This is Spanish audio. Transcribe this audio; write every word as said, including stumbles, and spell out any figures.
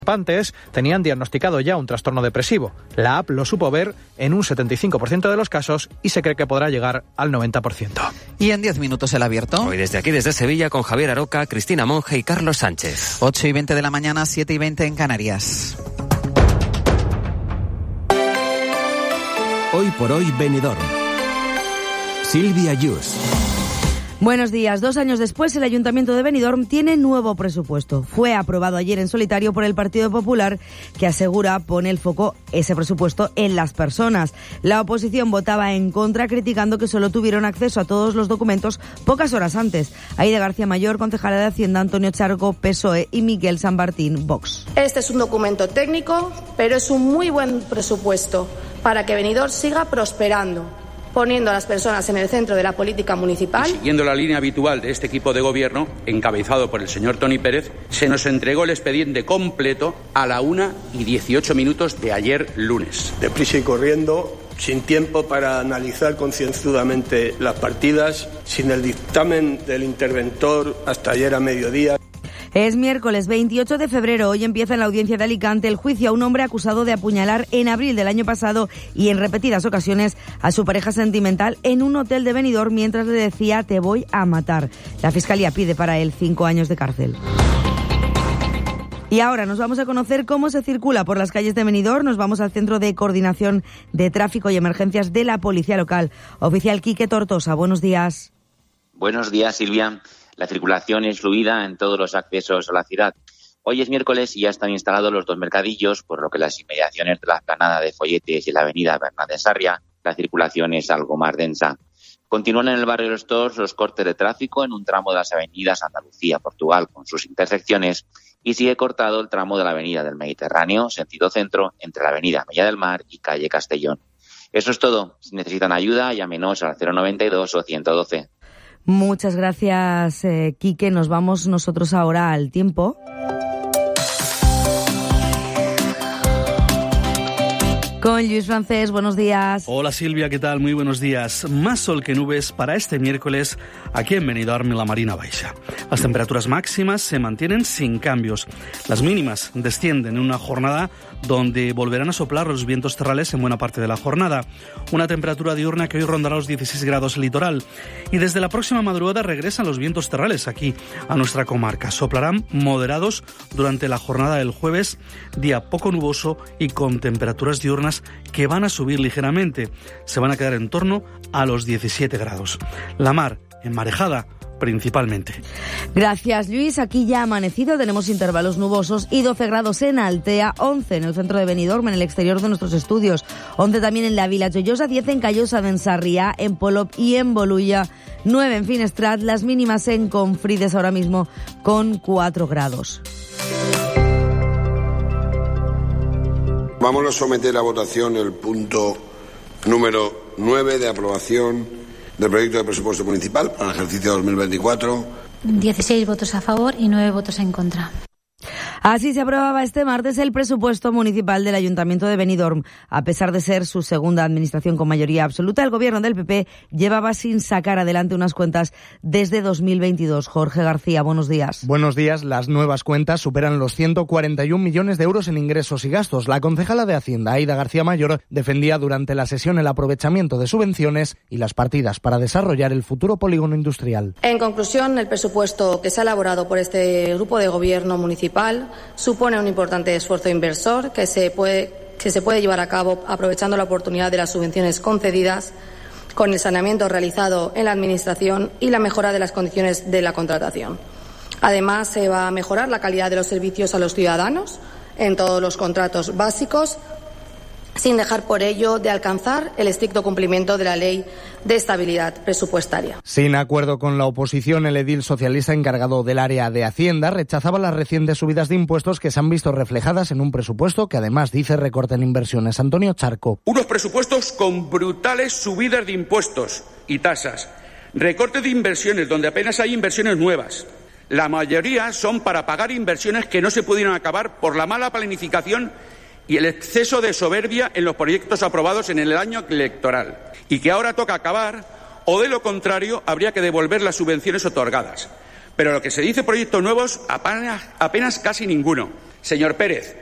participantes tenían diagnosticado ya un trastorno depresivo. La app lo supo ver en un setenta y cinco por ciento de los casos y se cree que podrá llegar al noventa por ciento. Y en diez minutos el abierto. Hoy desde aquí, desde Sevilla, con Javier Aroca, Cristina Monge y Carlos Sánchez. ocho y veinte de la mañana, siete y veinte en Canarias. Hoy por hoy, Benidorm. Silvia Yus. Buenos días. Dos años después, el Ayuntamiento de Benidorm tiene nuevo presupuesto. Fue aprobado ayer en solitario por el Partido Popular, que asegura pone el foco, ese presupuesto, en las personas. La oposición votaba en contra, criticando que solo tuvieron acceso a todos los documentos pocas horas antes. Aida García Mayor, concejala de Hacienda, Antonio Charco, P S O E y Miguel San Martín, Vox. Este es un documento técnico, pero es un muy buen presupuesto para que Benidorm siga prosperando, poniendo a las personas en el centro de la política municipal. Y siguiendo la línea habitual de este equipo de gobierno, encabezado por el señor Toni Pérez, se nos entregó el expediente completo a la una y dieciocho minutos de ayer lunes. Deprisa y corriendo, sin tiempo para analizar concienzudamente las partidas, sin el dictamen del interventor hasta ayer a mediodía. Es miércoles veintiocho de febrero. Hoy empieza en la audiencia de Alicante el juicio a un hombre acusado de apuñalar en abril del año pasado y en repetidas ocasiones a su pareja sentimental en un hotel de Benidorm mientras le decía "te voy a matar". La Fiscalía pide para él cinco años de cárcel. Y ahora nos vamos a conocer cómo se circula por las calles de Benidorm. Nos vamos al Centro de Coordinación de Tráfico y Emergencias de la Policía Local. Oficial Quique Tortosa, buenos días. Buenos días, Silvia. La circulación es fluida en todos los accesos a la ciudad. Hoy es miércoles y ya están instalados los dos mercadillos, por lo que las inmediaciones de la explanada de Folletes y la avenida Bernat Sarria, la circulación es algo más densa. Continúan en el barrio de los Tors los cortes de tráfico en un tramo de las avenidas Andalucía, Portugal, con sus intersecciones, y sigue cortado el tramo de la avenida del Mediterráneo, sentido centro, entre la avenida Mella del Mar y calle Castellón. Eso es todo. Si necesitan ayuda, llámenos al cero noventa y dos o ciento doce. Muchas gracias, eh, Quique. Nos vamos nosotros ahora al tiempo. Con Luis Francés, buenos días. Hola Silvia, ¿qué tal? Muy buenos días. Más sol que nubes para este miércoles aquí en Benidorm y la Marina Baixa. Las temperaturas máximas se mantienen sin cambios. Las mínimas descienden en una jornada donde volverán a soplar los vientos terrales en buena parte de la jornada. Una temperatura diurna que hoy rondará los dieciséis grados litoral. Y desde la próxima madrugada regresan los vientos terrales aquí a nuestra comarca. Soplarán moderados durante la jornada del jueves, día poco nuboso y con temperaturas diurnas que van a subir ligeramente. Se van a quedar en torno a los diecisiete grados. La mar enmarejada principalmente. Gracias, Luis. Aquí ya ha amanecido, tenemos intervalos nubosos y doce grados en Altea, once en el centro de Benidorm, en el exterior de nuestros estudios, once también en la Vila Joyosa, diez en Callosa de Sarriá, en Polop y en Bolulla, nueve en Finestrat, las mínimas en Confrides ahora mismo con cuatro grados. Vamos a someter a votación el punto número nueve de aprobación del proyecto de presupuesto municipal para el ejercicio dos mil veinticuatro. dieciséis votos a favor y nueve votos en contra. Así se aprobaba este martes el presupuesto municipal del Ayuntamiento de Benidorm. A pesar de ser su segunda administración con mayoría absoluta, el gobierno del P P llevaba sin sacar adelante unas cuentas desde dos mil veintidós. Jorge García, buenos días. Buenos días. Las nuevas cuentas superan los ciento cuarenta y un millones de euros en ingresos y gastos. La concejala de Hacienda, Aida García Mayor, defendía durante la sesión el aprovechamiento de subvenciones y las partidas para desarrollar el futuro polígono industrial. En conclusión, el presupuesto que se ha elaborado por este grupo de gobierno municipal supone un importante esfuerzo inversor que se puede, que se puede llevar a cabo aprovechando la oportunidad de las subvenciones concedidas, con el saneamiento realizado en la Administración y la mejora de las condiciones de la contratación. Además, se va a mejorar la calidad de los servicios a los ciudadanos en todos los contratos básicos, sin dejar por ello de alcanzar el estricto cumplimiento de la Ley de Estabilidad Presupuestaria. Sin acuerdo con la oposición, el edil socialista encargado del área de Hacienda rechazaba las recientes subidas de impuestos que se han visto reflejadas en un presupuesto que además dice recorta en inversiones. Antonio Charco. Unos presupuestos con brutales subidas de impuestos y tasas, recortes de inversiones donde apenas hay inversiones nuevas. La mayoría son para pagar inversiones que no se pudieron acabar por la mala planificación y el exceso de soberbia en los proyectos aprobados en el año electoral, y que ahora toca acabar, o de lo contrario habría que devolver las subvenciones otorgadas. Pero lo que se dice proyectos nuevos, apenas, apenas casi ninguno. Señor Pérez.